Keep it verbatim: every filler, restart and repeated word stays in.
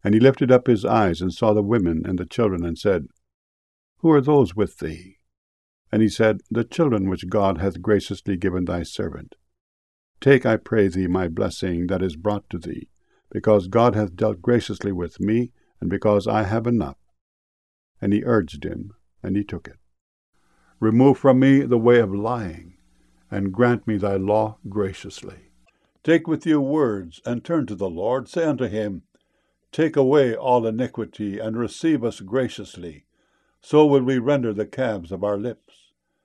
And he lifted up his eyes, and saw the women and the children, and said, Who are those with thee? And he said, The children which God hath graciously given thy servant. Take, I pray thee, my blessing that is brought to thee, because God hath dealt graciously with me, and because I have enough. And he urged him, and he took it. Remove from me the way of lying, and grant me thy law graciously. Take with you words, and turn to the Lord. Say unto him, Take away all iniquity, and receive us graciously. So will we render the calves of our lips.